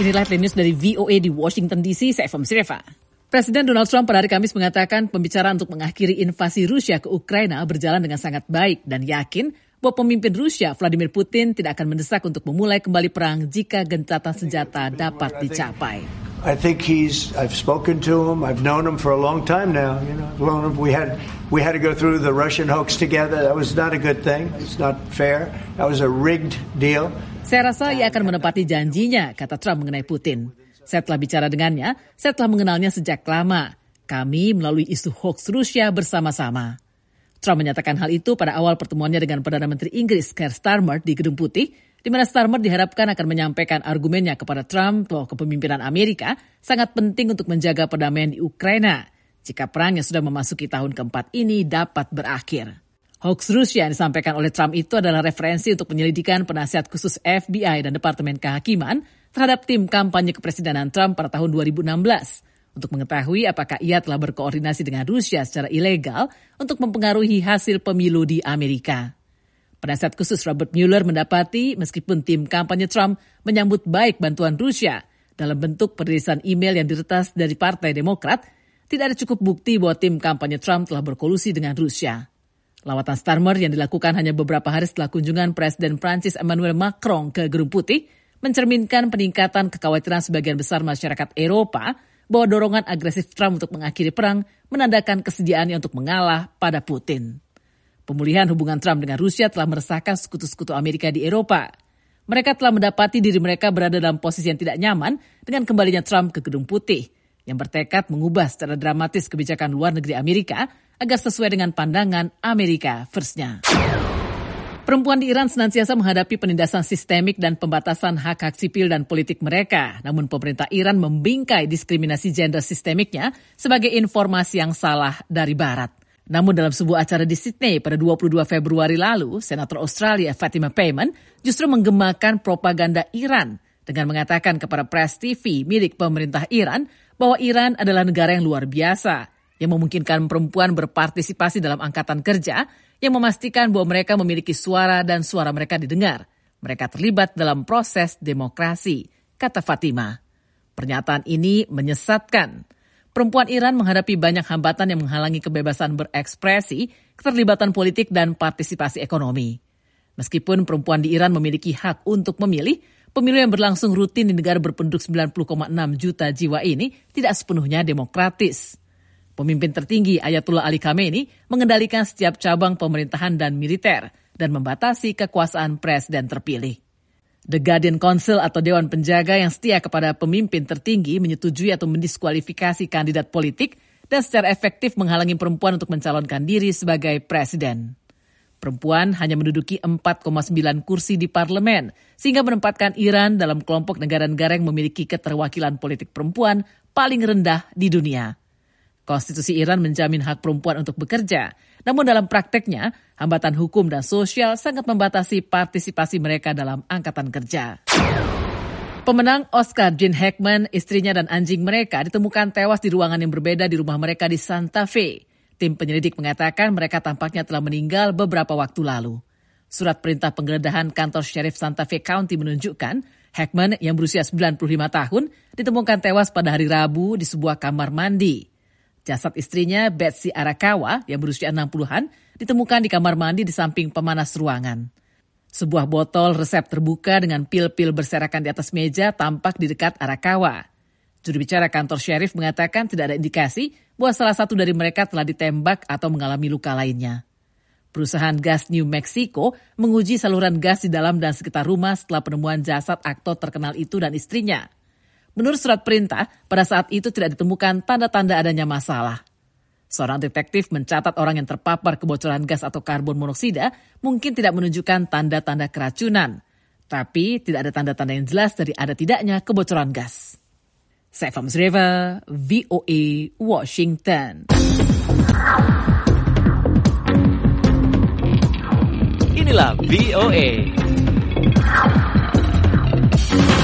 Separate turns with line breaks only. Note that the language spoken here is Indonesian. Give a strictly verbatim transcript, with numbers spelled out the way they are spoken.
Inilah Headline News dari V O A di Washington D C, saya Eva Msireva. Presiden Donald Trump pada hari Kamis mengatakan pembicaraan untuk mengakhiri invasi Rusia ke Ukraina berjalan dengan sangat baik dan yakin bahwa pemimpin Rusia Vladimir Putin tidak akan mendesak untuk memulai kembali perang jika gencatan senjata dapat dicapai.
I think he's, I've spoken to him, I've known him for a long time now, you know, known him, we had, we had to go through the Russian hoax together, that was not a good thing, it's not fair, that was a rigged deal.
Saya rasa ia akan menepati janjinya, kata Trump mengenai Putin. Saya telah bicara dengannya, saya telah mengenalnya sejak lama. Kami melalui isu hoax Rusia bersama-sama. Trump menyatakan hal itu pada awal pertemuannya dengan Perdana Menteri Inggris Keir Starmer di Gedung Putih, di mana Starmer diharapkan akan menyampaikan argumennya kepada Trump bahwa kepemimpinan Amerika sangat penting untuk menjaga perdamaian di Ukraina jika perang yang sudah memasuki tahun keempat ini dapat berakhir. Hoax Rusia yang disampaikan oleh Trump itu adalah referensi untuk penyelidikan penasihat khusus F B I dan Departemen Kehakiman terhadap tim kampanye kepresidenan Trump pada tahun dua ribu enam belas untuk mengetahui apakah ia telah berkoordinasi dengan Rusia secara ilegal untuk mempengaruhi hasil pemilu di Amerika. Penasihat khusus Robert Mueller mendapati meskipun tim kampanye Trump menyambut baik bantuan Rusia dalam bentuk perilisan email yang diretas dari Partai Demokrat, tidak ada cukup bukti bahwa tim kampanye Trump telah berkolusi dengan Rusia. Lawatan Starmer yang dilakukan hanya beberapa hari setelah kunjungan Presiden Prancis Emmanuel Macron ke Gedung Putih mencerminkan peningkatan kekhawatiran sebagian besar masyarakat Eropa bahwa dorongan agresif Trump untuk mengakhiri perang menandakan kesediaannya untuk mengalah pada Putin. Pemulihan hubungan Trump dengan Rusia telah meresahkan sekutu-sekutu Amerika di Eropa. Mereka telah mendapati diri mereka berada dalam posisi yang tidak nyaman dengan kembalinya Trump ke Gedung Putih, yang bertekad mengubah secara dramatis kebijakan luar negeri Amerika agar sesuai dengan pandangan Amerika First-nya. Perempuan di Iran senantiasa menghadapi penindasan sistemik dan pembatasan hak-hak sipil dan politik mereka. Namun pemerintah Iran membingkai diskriminasi gender sistemiknya sebagai informasi yang salah dari Barat. Namun dalam sebuah acara di Sydney pada dua puluh dua Februari lalu, Senator Australia Fatima Payman justru menggemakan propaganda Iran dengan mengatakan kepada Press T V milik pemerintah Iran bahwa Iran adalah negara yang luar biasa, yang memungkinkan perempuan berpartisipasi dalam angkatan kerja, yang memastikan bahwa mereka memiliki suara dan suara mereka didengar. Mereka terlibat dalam proses demokrasi, kata Fatima. Pernyataan ini menyesatkan. Perempuan Iran menghadapi banyak hambatan yang menghalangi kebebasan berekspresi, keterlibatan politik, dan partisipasi ekonomi. Meskipun perempuan di Iran memiliki hak untuk memilih, pemilu yang berlangsung rutin di negara berpenduduk sembilan puluh koma enam juta jiwa ini tidak sepenuhnya demokratis. Pemimpin tertinggi Ayatullah Ali Khamenei mengendalikan setiap cabang pemerintahan dan militer dan membatasi kekuasaan presiden terpilih. The Guardian Council atau Dewan Penjaga yang setia kepada pemimpin tertinggi menyetujui atau mendiskualifikasi kandidat politik dan secara efektif menghalangi perempuan untuk mencalonkan diri sebagai presiden. Perempuan hanya menduduki empat koma sembilan kursi di parlemen, sehingga menempatkan Iran dalam kelompok negara-negara yang memiliki keterwakilan politik perempuan paling rendah di dunia. Konstitusi Iran menjamin hak perempuan untuk bekerja, namun dalam prakteknya, hambatan hukum dan sosial sangat membatasi partisipasi mereka dalam angkatan kerja. Pemenang Oscar Gene Hackman, istrinya dan anjing mereka ditemukan tewas di ruangan yang berbeda di rumah mereka di Santa Fe. Tim penyelidik mengatakan mereka tampaknya telah meninggal beberapa waktu lalu. Surat perintah penggeledahan kantor Sheriff Santa Fe County menunjukkan Hackman yang berusia sembilan puluh lima tahun ditemukan tewas pada hari Rabu di sebuah kamar mandi. Jasad istrinya, Betsy Arakawa, yang berusia enam puluhan, ditemukan di kamar mandi di samping pemanas ruangan. Sebuah botol resep terbuka dengan pil-pil berserakan di atas meja tampak di dekat Arakawa. Juru bicara kantor sheriff mengatakan tidak ada indikasi bahwa salah satu dari mereka telah ditembak atau mengalami luka lainnya. Perusahaan gas New Mexico menguji saluran gas di dalam dan sekitar rumah setelah penemuan jasad aktor terkenal itu dan istrinya. Menurut surat perintah, pada saat itu tidak ditemukan tanda-tanda adanya masalah. Seorang detektif mencatat orang yang terpapar kebocoran gas atau karbon monoksida mungkin tidak menunjukkan tanda-tanda keracunan, tapi tidak ada tanda-tanda yang jelas dari ada tidaknya kebocoran gas. Saya Eva Msireva, V O A, Washington.
Inilah V O A.